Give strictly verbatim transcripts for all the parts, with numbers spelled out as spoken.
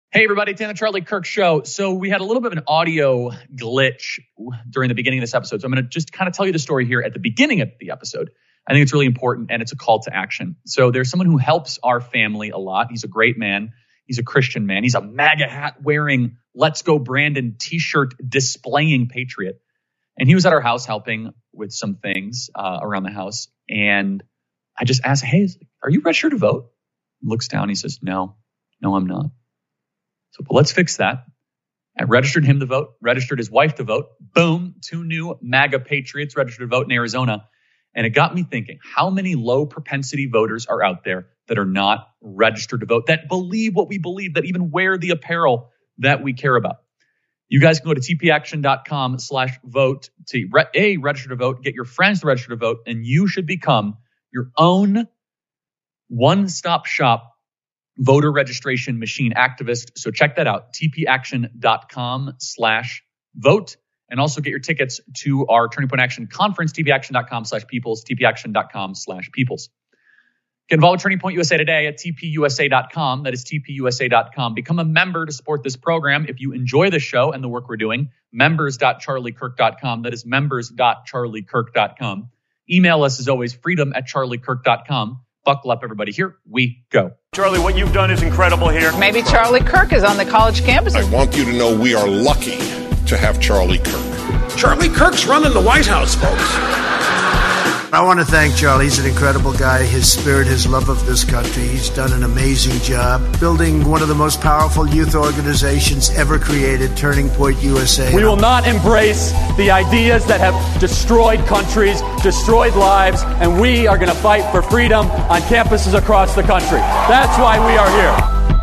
Hey, everybody, it's the Charlie Kirk Show. So we had a little bit of an audio glitch during the beginning of this episode. So I'm going to just kind of tell you the story here at the beginning of the episode. I think it's really important, and it's a call to action. So there's someone who helps our family a lot. He's a great man. He's a Christian man. He's a MAGA hat wearing, Let's Go Brandon t-shirt displaying patriot. And he was at our house helping with some things uh, around the house. And I just asked, hey, are you registered to vote? He looks down. He says, no, no, I'm not. So but let's fix that. I registered him to vote, registered his wife to vote. Boom, two new MAGA patriots registered to vote in Arizona. And it got me thinking, how many low propensity voters are out there that are not registered to vote, that believe what we believe, that even wear the apparel that we care about? You guys can go to tpaction.com slash vote to re- A, register to vote, get your friends to register to vote, and you should become your own one-stop shop voter registration machine activist. So check that out, tpaction.com slash vote. And also get your tickets to our Turning Point Action conference, tpaction.com slash peoples, tpaction.com slash peoples. Get involved with Turning Point U S A today at tpusa dot com. That is tpusa dot com. Become a member to support this program. If you enjoy the show and the work we're doing, members dot charlie kirk dot com. That is members dot charlie kirk dot com. Email us as always, freedom at charlie kirk dot com. Buckle up, everybody. Here we go. Charlie, what you've done is incredible here. Maybe Charlie Kirk is on the college campus. I want you to know we are lucky to have Charlie Kirk. Charlie Kirk's running the White House, folks. I want to thank Charlie. He's an incredible guy. His spirit, his love of this country. He's done an amazing job building one of the most powerful youth organizations ever created, Turning Point U S A. We will not embrace the ideas that have destroyed countries, destroyed lives, and we are going to fight for freedom on campuses across the country. That's why we are here.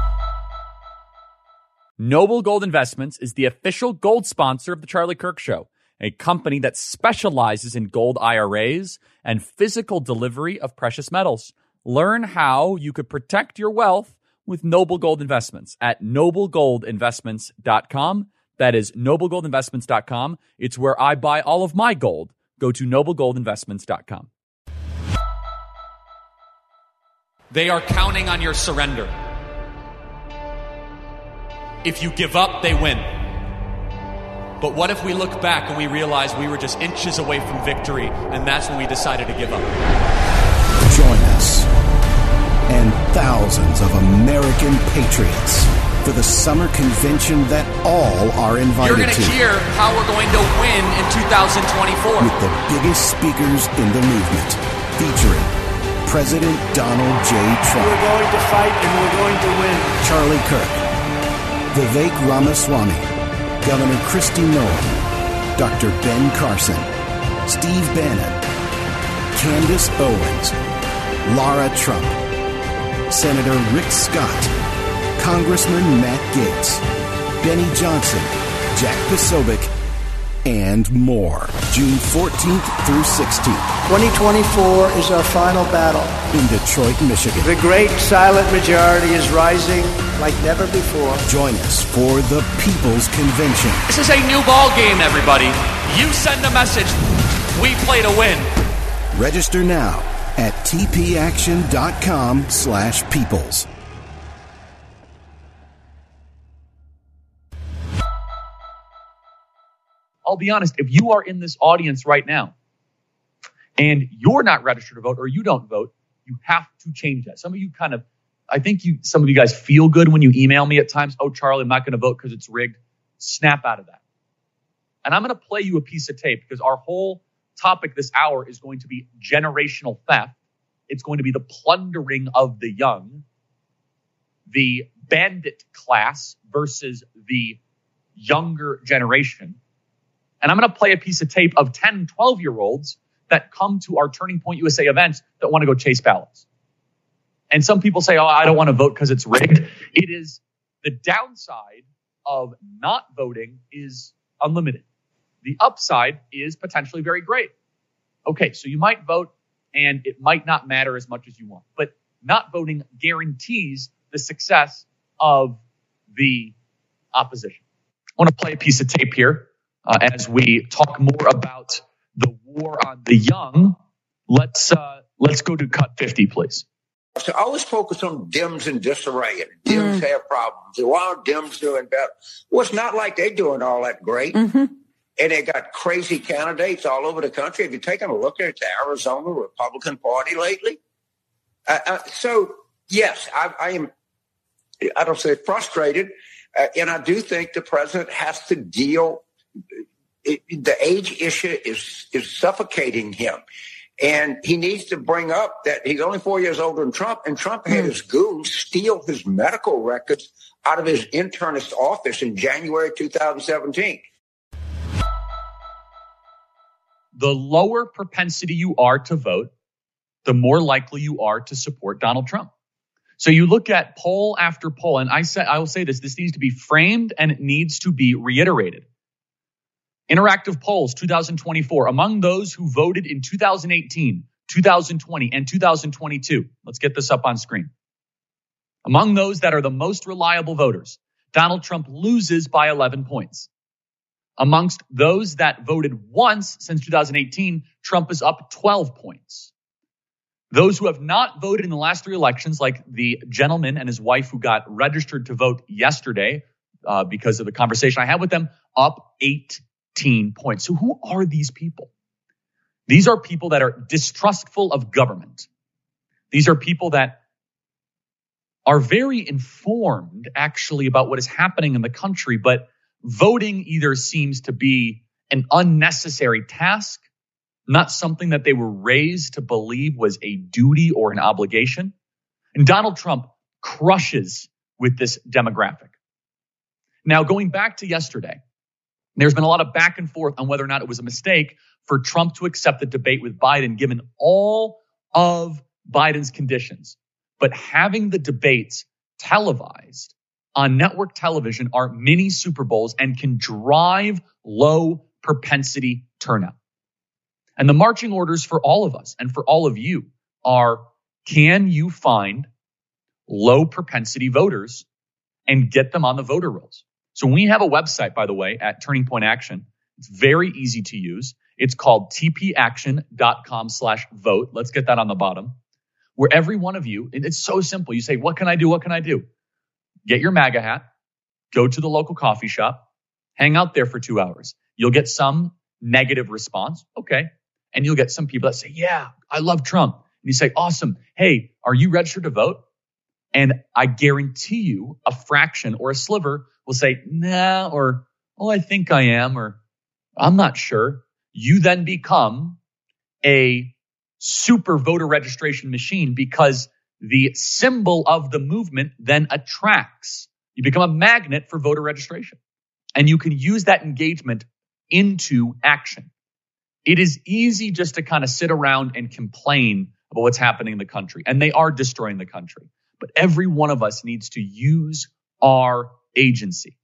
Noble Gold Investments is the official gold sponsor of The Charlie Kirk Show, a company that specializes in gold I R As and physical delivery of precious metals. Learn how you could protect your wealth with Noble Gold Investments at noble gold investments dot com. That is noble gold investments dot com. It's where I buy all of my gold. Go to noble gold investments dot com. They are counting on your surrender. If you give up, they win. But what if we look back and we realize we were just inches away from victory, and that's when we decided to give up? Join us and thousands of American patriots for the summer convention that all are invited to. You're going to hear how we're going to win in two thousand twenty-four. With the biggest speakers in the movement, featuring President Donald J. Trump. We're going to fight and we're going to win. Charlie Kirk, Vivek Ramaswamy, Governor Kristi Noem, Doctor Ben Carson, Steve Bannon, Candace Owens, Lara Trump, Senator Rick Scott, Congressman Matt Gaetz, Benny Johnson, Jack Posobiec, and more. June fourteenth through sixteenth. twenty twenty-four is our final battle. In Detroit, Michigan. The great silent majority is rising like never before. Join us for the People's Convention. This is a new ball game, everybody. You send a message. We play to win. Register now at tpaction.com slash peoples. I'll be honest, if you are in this audience right now and you're not registered to vote or you don't vote, you have to change that. Some of you kind of, I think you, some of you guys feel good when you email me at times. Oh, Charlie, I'm not going to vote because it's rigged. Snap out of that. And I'm going to play you a piece of tape because our whole topic this hour is going to be generational theft. It's going to be the plundering of the young, the bandit class versus the younger generation. And I'm going to play a piece of tape of ten, twelve-year-olds that come to our Turning Point U S A events that want to go chase ballots. And some people say, oh, I don't want to vote because it's rigged. It is the downside of not voting is unlimited. The upside is potentially very great. Okay, so you might vote and it might not matter as much as you want. But not voting guarantees the success of the opposition. I want to play a piece of tape here. Uh, as we talk more about the war on the young, let's uh, let's go to cut fifty, please. So I always focus on Dems in disarray, and Dems mm. have problems. So why are Dems doing better? Well, it's not like they're doing all that great. Mm-hmm. And they got crazy candidates all over the country. Have you taken a look at the Arizona Republican Party lately? Uh, uh, so, yes, I, I am, I don't say frustrated. Uh, and I do think the president has to deal. It, the age issue is, is suffocating him. And he needs to bring up that he's only four years older than Trump, and Trump had his goons steal his medical records out of his internist office in January two thousand seventeen. The lower propensity you are to vote, the more likely you are to support Donald Trump. So you look at poll after poll, and I say, I will say this, this needs to be framed and it needs to be reiterated. Interactive polls, two thousand twenty-four, among those who voted in two thousand eighteen, two thousand twenty, and two thousand twenty-two. Let's get this up on screen. Among those that are the most reliable voters, Donald Trump loses by eleven points. Amongst those that voted once since two thousand eighteen, Trump is up twelve points. Those who have not voted in the last three elections, like the gentleman and his wife who got registered to vote yesterday uh, because of the conversation I had with them, up eighteen points. So who are these people? These are people that are distrustful of government. These are people that are very informed, actually, about what is happening in the country, but voting either seems to be an unnecessary task, not something that they were raised to believe was a duty or an obligation. And Donald Trump crushes with this demographic. Now, going back to yesterday, there's been a lot of back and forth on whether or not it was a mistake for Trump to accept the debate with Biden, given all of Biden's conditions. But having the debates televised on network television are mini Super Bowls and can drive low propensity turnout. And the marching orders for all of us and for all of you are, can you find low propensity voters and get them on the voter rolls? So we have a website, by the way, at Turning Point Action. It's very easy to use. It's called tpaction.com slash vote. Let's get that on the bottom. Where every one of you, and it's so simple. You say, what can I do? What can I do? Get your MAGA hat, go to the local coffee shop, hang out there for two hours. You'll get some negative response. Okay. And you'll get some people that say, yeah, I love Trump. And you say, awesome. Hey, are you registered to vote? And I guarantee you a fraction or a sliver will say, nah, or, oh, I think I am, or I'm not sure. You then become a super voter registration machine because the symbol of the movement then attracts. You become a magnet for voter registration. And you can use that engagement into action. It is easy just to kind of sit around and complain about what's happening in the country. And they are destroying the country. But every one of us needs to use our agency.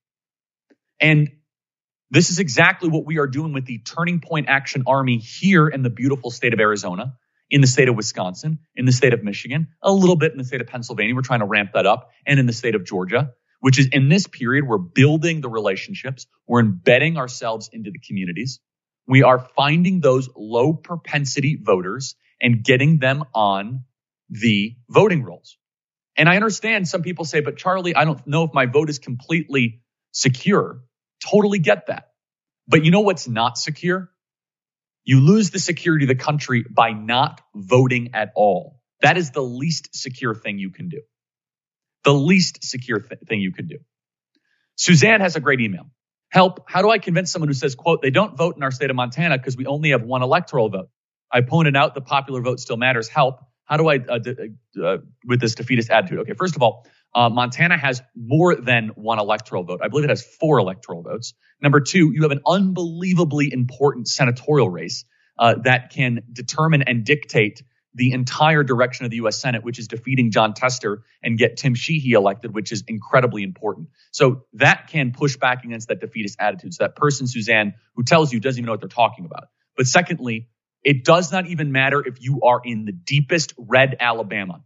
And this is exactly what we are doing with the Turning Point Action Army here in the beautiful state of Arizona, in the state of Wisconsin, in the state of Michigan, a little bit in the state of Pennsylvania. We're trying to ramp that up. And in the state of Georgia, which is in this period, we're building the relationships. We're embedding ourselves into the communities. We are finding those low propensity voters and getting them on the voting rolls. And I understand some people say, but Charlie, I don't know if my vote is completely secure. Totally get that. But you know what's not secure? You lose the security of the country by not voting at all. That is the least secure thing you can do. The least secure th- thing you can do. Suzanne has a great email. Help, how do I convince someone who says, quote, they don't vote in our state of Montana because we only have one electoral vote? I pointed out the popular vote still matters. Help. How do I, uh, d- uh, with this defeatist attitude? Okay, first of all, uh, Montana has more than one electoral vote. I believe it has four electoral votes. Number two, you have an unbelievably important senatorial race uh, that can determine and dictate the entire direction of the U S Senate, which is defeating John Tester and get Tim Sheehy elected, which is incredibly important. So that can push back against that defeatist attitude. So that person, Suzanne, who tells you doesn't even know what they're talking about. But secondly, it does not even matter if you are in the deepest red Alabama.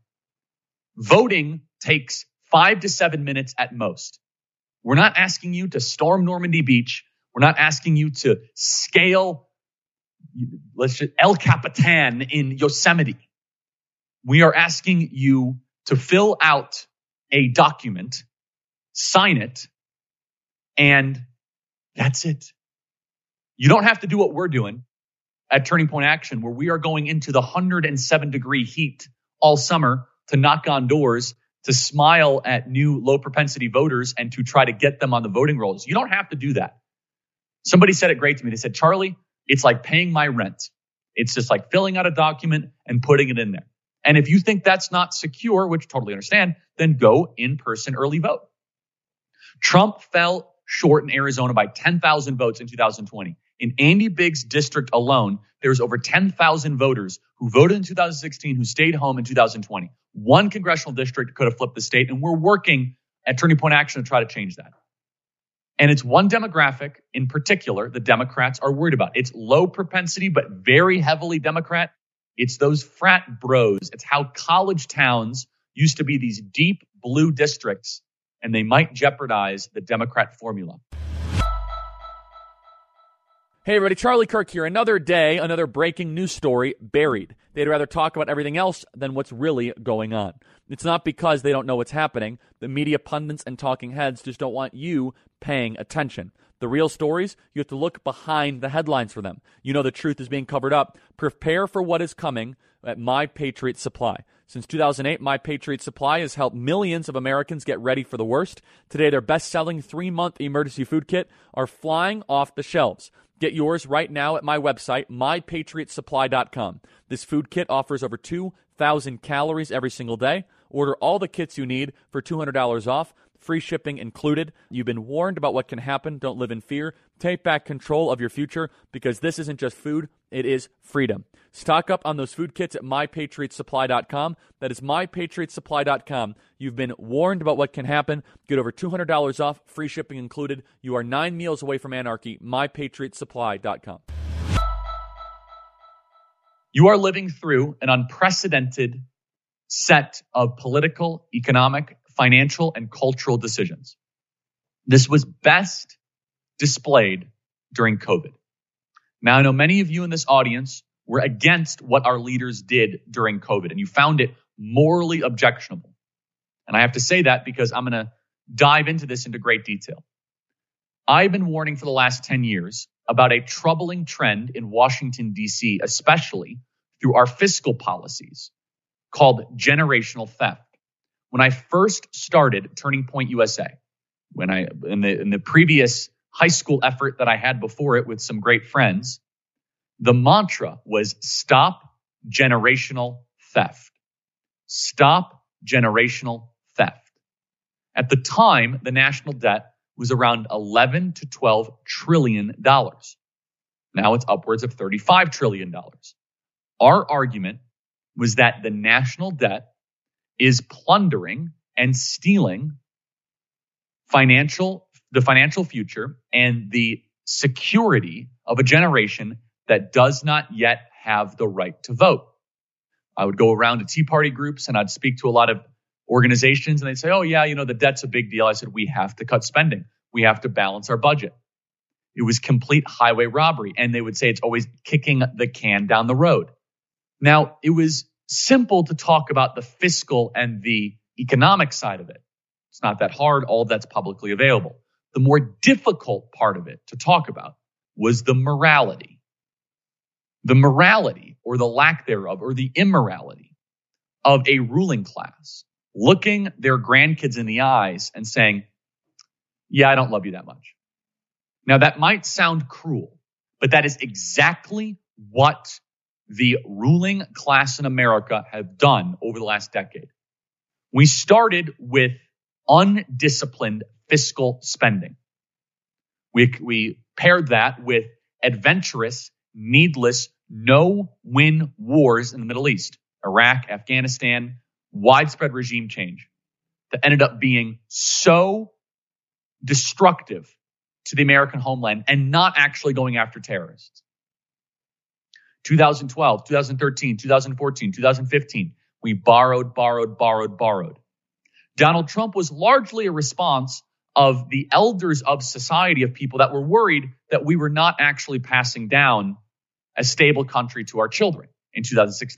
Voting takes five to seven minutes at most. We're not asking you to storm Normandy Beach. We're not asking you to scale let's just, El Capitan in Yosemite. We are asking you to fill out a document, sign it, and that's it. You don't have to do what we're doing at Turning Point Action, where we are going into the one hundred seven degree heat all summer to knock on doors, to smile at new low propensity voters and to try to get them on the voting rolls. You don't have to do that. Somebody said it great to me. They said, Charlie, it's like paying my rent. It's just like filling out a document and putting it in there. And if you think that's not secure, which I totally understand, then go in-person early vote. Trump fell short in Arizona by ten thousand votes in two thousand twenty. In Andy Biggs' district alone, there was over ten thousand voters who voted in two thousand sixteen who stayed home in two thousand twenty. One congressional district could have flipped the state, and we're working at Turning Point Action to try to change that. And it's one demographic in particular the Democrats are worried about. It's low propensity, but very heavily Democrat. It's those frat bros. It's how college towns used to be these deep blue districts, and they might jeopardize the Democrat formula. Hey everybody, Charlie Kirk here. Another day, another breaking news story buried. They'd rather talk about everything else than what's really going on. It's not because they don't know what's happening. The media pundits and talking heads just don't want you paying attention. The real stories, you have to look behind the headlines for them. You know the truth is being covered up. Prepare for what is coming at My Patriot Supply. Since two thousand eight, My Patriot Supply has helped millions of Americans get ready for the worst. Today, their best-selling three-month emergency food kit are flying off the shelves. Get yours right now at my website, my patriot supply dot com. This food kit offers over two thousand calories every single day. Order all the kits you need for two hundred dollars off, free shipping included. You've been warned about what can happen. Don't live in fear. Take back control of your future, because this isn't just food, it is freedom. Stock up on those food kits at my patriot supply dot com. That is my patriot supply dot com. You've been warned about what can happen. Get over two hundred dollars off, free shipping included. You are nine meals away from anarchy. my patriot supply dot com. You are living through an unprecedented set of political, economic, financial, and cultural decisions. This was best displayed during COVID. Now, I know many of you in this audience were against what our leaders did during COVID, and you found it morally objectionable. And I have to say that because I'm going to dive into this into great detail. I've been warning for the last ten years about a troubling trend in Washington, D C, especially through our fiscal policies, called generational theft. When I first started Turning Point U S A, when I in the in the previous high school effort that I had before it with some great friends, the mantra was stop generational theft. Stop generational theft. At the time, the national debt was around eleven to twelve trillion dollars. Now it's upwards of thirty-five trillion dollars. Our argument was that the national debt is plundering and stealing financial, the financial future and the security of a generation that does not yet have the right to vote. I would go around to Tea Party groups and I'd speak to a lot of organizations and they'd say, oh yeah, you know, the debt's a big deal. I said, we have to cut spending. We have to balance our budget. It was complete highway robbery. And they would say it's always kicking the can down the road. Now, it was simple to talk about the fiscal and the economic side of it. It's not that hard. All of that's publicly available. The more difficult part of it to talk about was the morality. The morality or the lack thereof or the immorality of a ruling class looking their grandkids in the eyes and saying, yeah, I don't love you that much. Now, that might sound cruel, but that is exactly what the ruling class in America have done over the last decade. We started with undisciplined fiscal spending. We, we paired that with adventurous, needless, no-win wars in the Middle East, Iraq, Afghanistan, widespread regime change that ended up being so destructive to the American homeland and not actually going after terrorists. twenty twelve, twenty thirteen, twenty fourteen, twenty fifteen, we borrowed, borrowed, borrowed, borrowed. Donald Trump was largely a response of the elders of society, of people that were worried that we were not actually passing down a stable country to our children in two thousand sixteen.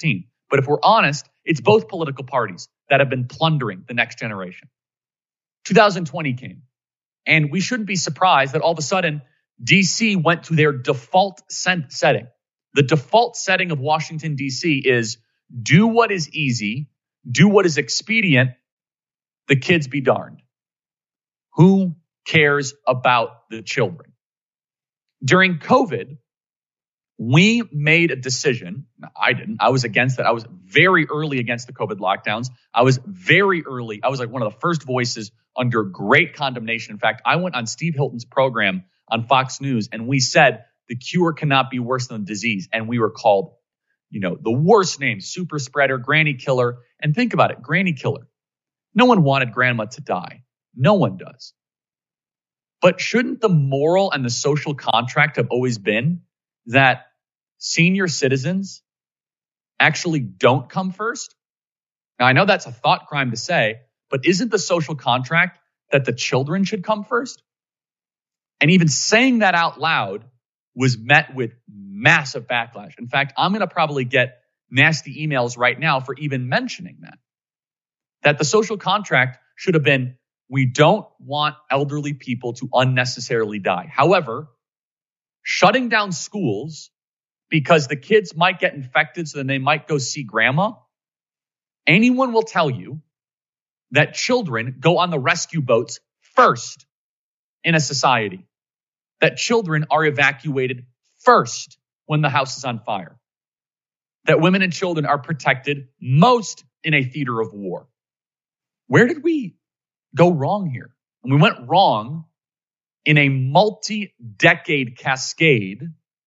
But if we're honest, it's both political parties that have been plundering the next generation. two thousand twenty came, and we shouldn't be surprised that all of a sudden D C went to their default setting. The default setting of Washington, D C is do what is easy, do what is expedient, the kids be darned. Who cares about the children? During COVID, we made a decision. I didn't. I was against it. I was very early against the COVID lockdowns. I was very early. I was like one of the first voices under great condemnation. In fact, I went on Steve Hilton's program on Fox News and we said the cure cannot be worse than the disease. And we were called, you know, the worst names, super spreader, granny killer. And think about it, granny killer. No one wanted grandma to die. No one does. But shouldn't the moral and the social contract have always been that senior citizens actually don't come first? Now, I know that's a thought crime to say, but isn't the social contract that the children should come first? And even saying that out loud was met with massive backlash. In fact, I'm going to probably get nasty emails right now for even mentioning that. That the social contract should have been, we don't want elderly people to unnecessarily die. However, shutting down schools because the kids might get infected so then they might go see grandma. Anyone will tell you that children go on the rescue boats first in a society. That children are evacuated first when the house is on fire. That women and children are protected most in a theater of war. Where did we go wrong here? And we went wrong in a multi-decade cascade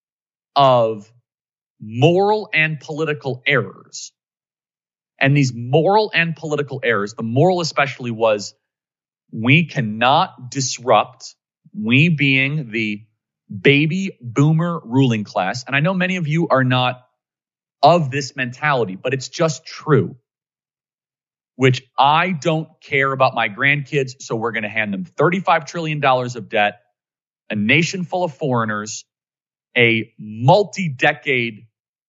of moral and political errors. And these moral and political errors, the moral especially was, we cannot disrupt, we being the baby boomer ruling class. And I know many of you are not of this mentality, but it's just true. Which I don't care about my grandkids, so we're going to hand them thirty-five trillion dollars of debt, a nation full of foreigners, a multi-decade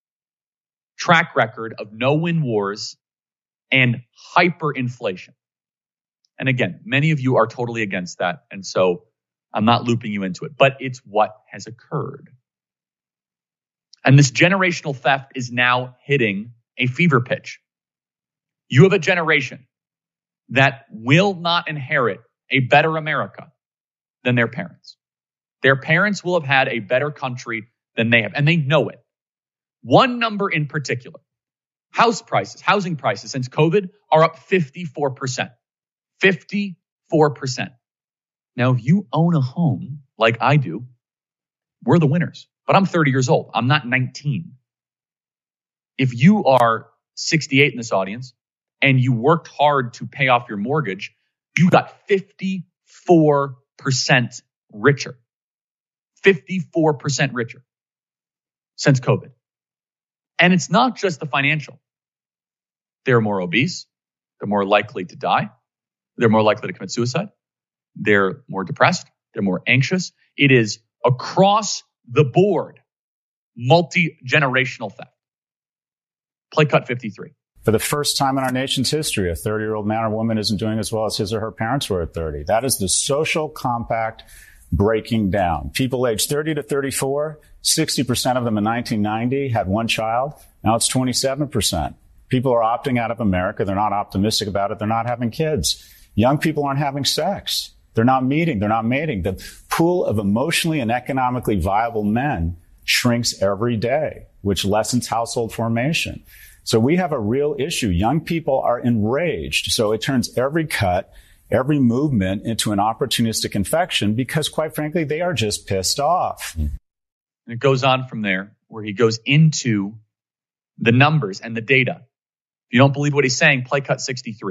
track record of no-win wars, and hyperinflation. And again, many of you are totally against that, and so I'm not looping you into it, but it's what has occurred. And this generational theft is now hitting a fever pitch. You have a generation that will not inherit a better America than their parents. Their parents will have had a better country than they have, and they know it. One number in particular, house prices, housing prices since COVID are up fifty-four percent. fifty-four percent. Now, if you own a home like I do, we're the winners. But I'm thirty years old. I'm not nineteen. If you are sixty-eight in this audience, and you worked hard to pay off your mortgage, you got fifty-four percent richer. fifty-four percent richer since COVID. And it's not just the financial. They're more obese. They're more likely to die. They're more likely to commit suicide. They're more depressed. They're more anxious. It is across the board, multi-generational theft. Play cut fifty-three. For the first time in our nation's history, a thirty-year-old man or woman isn't doing as well as his or her parents were at thirty. That is the social compact breaking down. People aged thirty to thirty-four, sixty percent of them in nineteen ninety had one child. Now it's twenty-seven percent. People are opting out of America. They're not optimistic about it. They're not having kids. Young people aren't having sex. They're not meeting. They're not mating. The pool of emotionally and economically viable men shrinks every day, which lessens household formation. So we have a real issue. Young people are enraged. So it turns every cut, every movement into an opportunistic infection because, quite frankly, they are just pissed off. And it goes on from there where he goes into the numbers and the data. If you don't believe what he's saying, play cut sixty-three.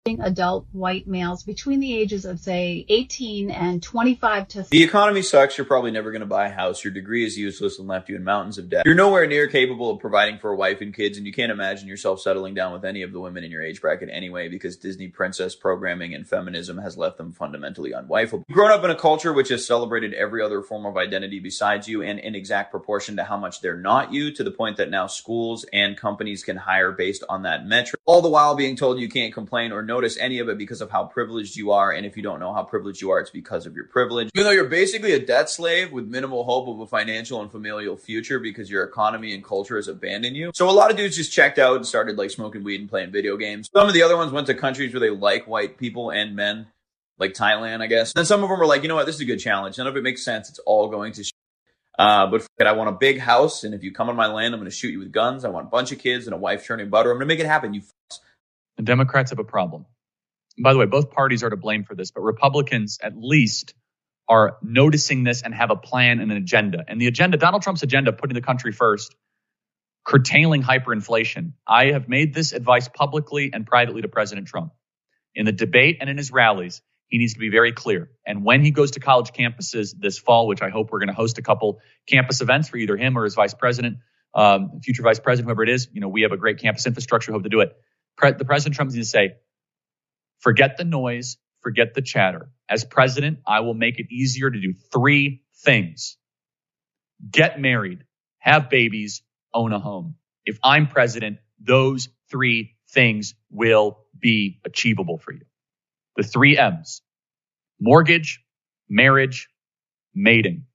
adult white males between the ages of, say, eighteen and twenty-five to... The economy sucks. You're probably never going to buy a house. Your degree is useless and left you in mountains of debt. You're nowhere near capable of providing for a wife and kids, and you can't imagine yourself settling down with any of the women in your age bracket anyway, because Disney princess programming and feminism has left them fundamentally unwifeable. You've grown up in a culture which has celebrated every other form of identity besides you, and in exact proportion to how much they're not you, to the point that now schools and companies can hire based on that metric, all the while being told you can't complain or notice any of it because of how privileged you are. And if you don't know how privileged you are, it's because of your privilege. Even though you're basically a debt slave with minimal hope of a financial and familial future because your economy and culture has abandoned you. So a lot of dudes just checked out and started like smoking weed and playing video games. Some of the other ones went to countries where they like white people and men, like Thailand, I guess. And then some of them were like, you know what, this is a good challenge. None of it makes sense. It's all going to shit. Uh, but I want a big house, and if you come on my land, I'm going to shoot you with guns. I want a bunch of kids and a wife churning butter. I'm going to make it happen, you f***s. The Democrats have a problem. And by the way, both parties are to blame for this, but Republicans at least are noticing this and have a plan and an agenda. And the agenda, Donald Trump's agenda, putting the country first, curtailing hyperinflation. I have made this advice publicly and privately to President Trump. In the debate and in his rallies, he needs to be very clear. And when he goes to college campuses this fall, which I hope we're going to host a couple campus events for either him or his vice president, um, future vice president, whoever it is, you know, we have a great campus infrastructure, hope to do it. Pre- the President Trump needs to say, forget the noise, forget the chatter. As president, I will make it easier to do three things. Get married, have babies, own a home. If I'm president, those three things will be achievable for you. The three M's: mortgage, marriage, mating.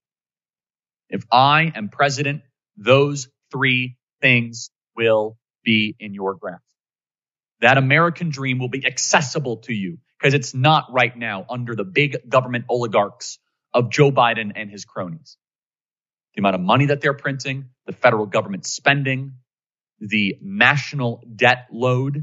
If I am president, those three things will be in your grasp. That American dream will be accessible to you because it's not right now under the big government oligarchs of Joe Biden and his cronies. The amount of money that they're printing, the federal government spending, the national debt load,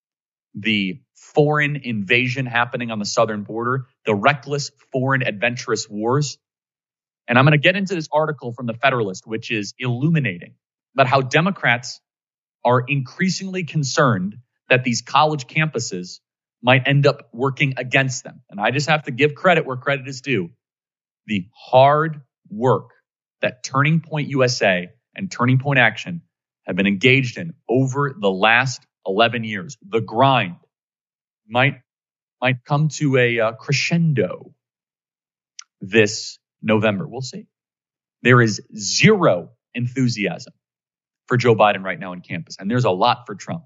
the foreign invasion happening on the southern border, the reckless foreign adventurous wars. And I'm going to get into this article from the Federalist, which is illuminating about how Democrats are increasingly concerned that these college campuses might end up working against them. And I just have to give credit where credit is due. The hard work that Turning Point U S A and Turning Point Action have been engaged in over the last eleven years, the grind, might might come to a uh, crescendo this November. We'll see. There is zero enthusiasm for Joe Biden right now on campus, and there's a lot for Trump.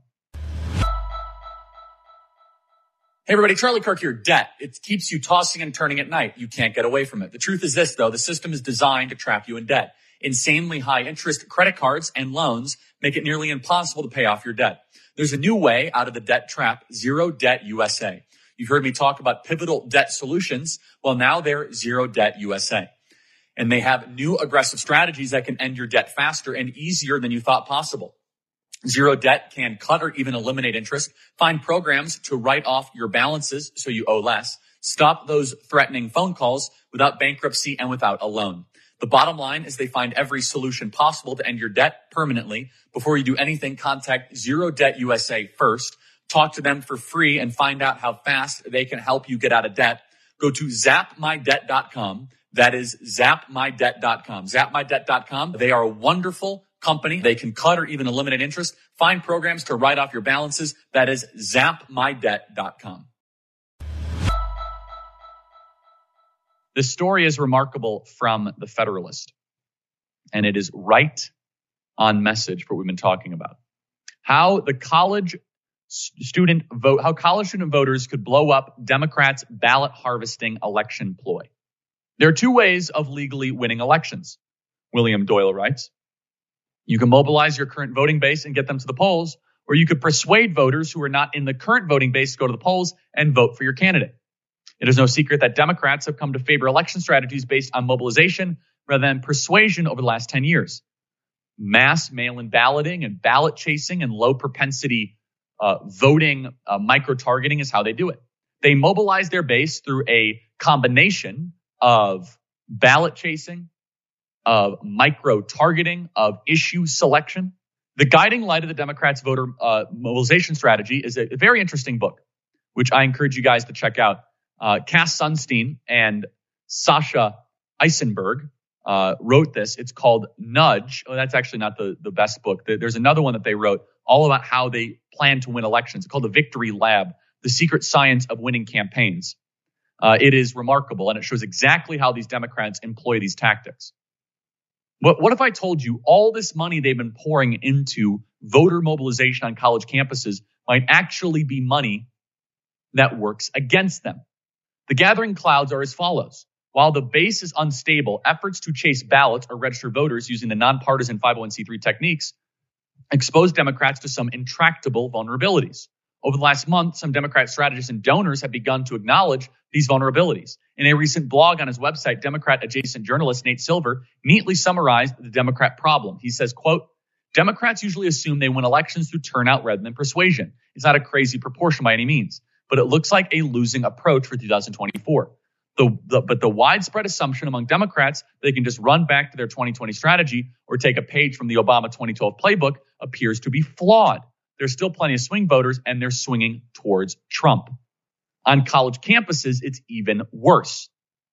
Hey everybody, Charlie Kirk here. Debt. It keeps you tossing and turning at night. You can't get away from it. The truth is this, though. The system is designed to trap you in debt. Insanely high interest credit cards and loans make it nearly impossible to pay off your debt. There's a new way out of the debt trap, Zero Debt U S A. You've heard me talk about pivotal debt solutions. Well, now they're Zero Debt U S A. And they have new aggressive strategies that can end your debt faster and easier than you thought possible. Zero Debt can cut or even eliminate interest, find programs to write off your balances so you owe less, stop those threatening phone calls without bankruptcy and without a loan. The bottom line is they find every solution possible to end your debt permanently. Before you do anything, contact Zero Debt U S A first. Talk to them for free and find out how fast they can help you get out of debt. Go to zap my debt dot com. That is zap my debt dot com. zap my debt dot com. They are a wonderful company. They can cut or even eliminate interest. Find programs to write off your balances. That is zap my debt dot com. This story is remarkable from the Federalist, and it is right on message for what we've been talking about. How the college student vote, how college student voters could blow up Democrats' ballot harvesting election ploy. There are two ways of legally winning elections, William Doyle writes. You can mobilize your current voting base and get them to the polls, or you could persuade voters who are not in the current voting base to go to the polls and vote for your candidate. It is no secret that Democrats have come to favor election strategies based on mobilization rather than persuasion over the last ten years. Mass mail-in balloting and ballot chasing and low propensity uh, voting uh, micro-targeting is how they do it. They mobilize their base through a combination of ballot chasing, of micro-targeting, of issue selection. The guiding light of the Democrats' voter uh, mobilization strategy is a, a very interesting book which I encourage you guys to check out. Uh, Cass Sunstein and Sasha Eisenberg uh, wrote this. It's called Nudge. Oh, that's actually not the, the best book. There's another one that they wrote all about how they plan to win elections. It's called The Victory Lab, The Secret Science of Winning Campaigns. Uh, it is remarkable, and it shows exactly how these Democrats employ these tactics. What, what if I told you all this money they've been pouring into voter mobilization on college campuses might actually be money that works against them? The gathering clouds are as follows. While the base is unstable, efforts to chase ballots or register voters using the nonpartisan five oh one c three techniques expose Democrats to some intractable vulnerabilities. Over the last month, some Democrat strategists and donors have begun to acknowledge these vulnerabilities. In a recent blog on his website, Democrat-adjacent journalist Nate Silver neatly summarized the Democrat problem. He says, quote, Democrats usually assume they win elections through turnout rather than persuasion. It's not a crazy proportion by any means, but it looks like a losing approach for two thousand twenty-four. The, the, but the widespread assumption among Democrats they can just run back to their twenty twenty strategy or take a page from the Obama twenty twelve playbook appears to be flawed. There's still plenty of swing voters, and they're swinging towards Trump. On college campuses, it's even worse.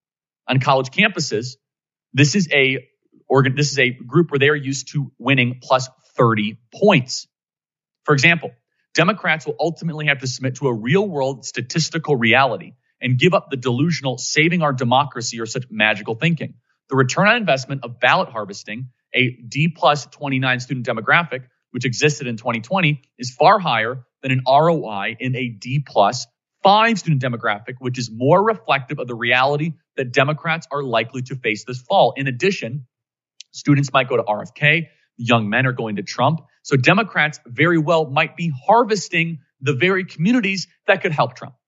On college campuses, this is a organ, this is a group where they are used to winning plus thirty points. For example, Democrats will ultimately have to submit to a real-world statistical reality and give up the delusional saving our democracy or such magical thinking. The return on investment of ballot harvesting, a D plus twenty-nine student demographic, which existed in twenty twenty, is far higher than an R O I in a D plus five student demographic, which is more reflective of the reality that Democrats are likely to face this fall. In addition, students might go to R F K, young men are going to Trump. So Democrats very well might be harvesting the very communities that could help Trump.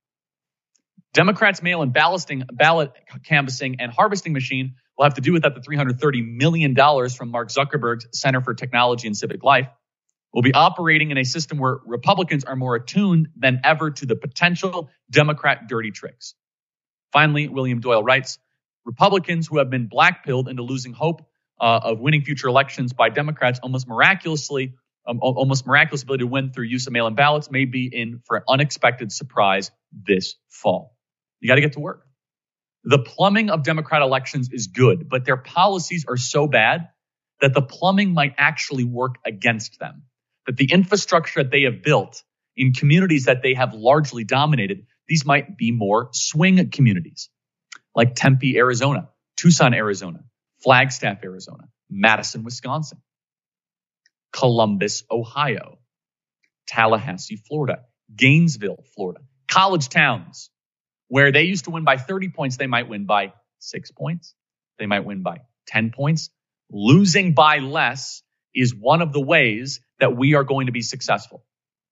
Democrats' mail-in ballasting, ballot canvassing and harvesting machine will have to do without the three hundred thirty million dollars from Mark Zuckerberg's Center for Technology and Civic Life. We'll be operating in a system where Republicans are more attuned than ever to the potential Democrat dirty tricks. Finally, William Doyle writes, Republicans who have been blackpilled into losing hope uh, of winning future elections by Democrats almost miraculously, um, almost miraculous ability to win through use of mail-in ballots may be in for an unexpected surprise this fall. You got to get to work. The plumbing of Democrat elections is good, but their policies are so bad that the plumbing might actually work against them. That the infrastructure that they have built in communities that they have largely dominated, these might be more swing communities like Tempe, Arizona, Tucson, Arizona, Flagstaff, Arizona, Madison, Wisconsin, Columbus, Ohio, Tallahassee, Florida, Gainesville, Florida, college towns where they used to win by thirty points, they might win by six points. They might win by ten points. Losing by less is one of the ways that we are going to be successful.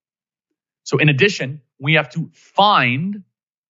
So in addition, we have to find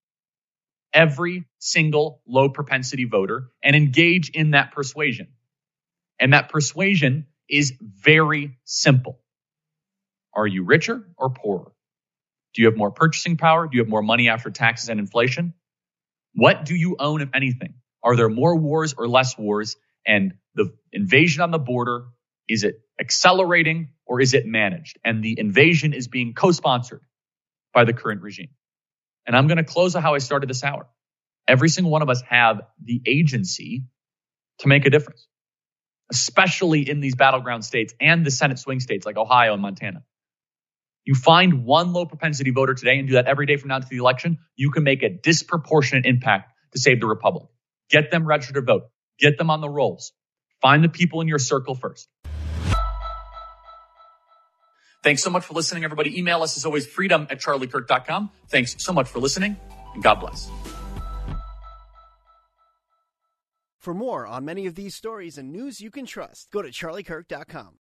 every single low propensity voter and engage in that persuasion. And that persuasion is very simple. Are you richer or poorer? Do you have more purchasing power? Do you have more money after taxes and inflation? What do you own, if anything? Are there more wars or less wars? And the invasion on the border, is it accelerating or is it managed? And the invasion is being co-sponsored by the current regime. And I'm going to close on how I started this hour. Every single one of us have the agency to make a difference, especially in these battleground states and the Senate swing states like Ohio and Montana. You find one low propensity voter today and do that every day from now to the election, you can make a disproportionate impact to save the republic. Get them registered to vote. Get them on the rolls. Find the people in your circle first. Thanks so much for listening, everybody. Email us as always, freedom at charlie kirk dot com. Thanks so much for listening, and God bless. For more on many of these stories and news you can trust, go to charlie kirk dot com.